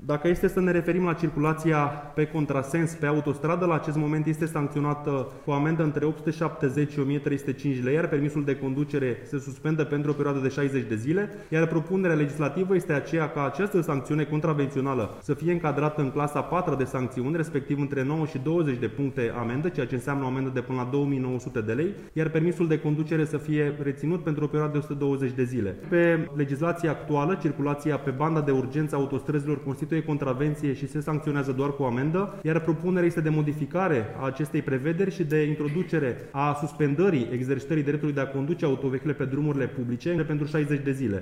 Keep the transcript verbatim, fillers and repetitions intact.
Dacă este să ne referim la circulația pe contrasens pe autostradă, la acest moment este sancționată cu o amendă între opt sute șaptezeci și o mie trei sute cinci lei, iar permisul de conducere se suspendă pentru o perioadă de șaizeci de zile, iar propunerea legislativă este aceea ca această sancțiune contravențională să fie încadrată în clasa a patra de sancțiuni, respectiv între nouă și douăzeci de puncte amendă, ceea ce înseamnă o amendă de până la două mii nouă sute de lei, iar permisul de conducere să fie reținut pentru o perioadă de o sută douăzeci de zile. Pe legislația actuală, circulația pe banda de urgență a autostrăzilor constituie contravenție și se sancționează doar cu amendă, iar propunerea este de modificare a acestei prevederi și de introducere a suspendării exercitării dreptului de a conduce autovehicule pe drumurile publice pentru șaizeci de zile.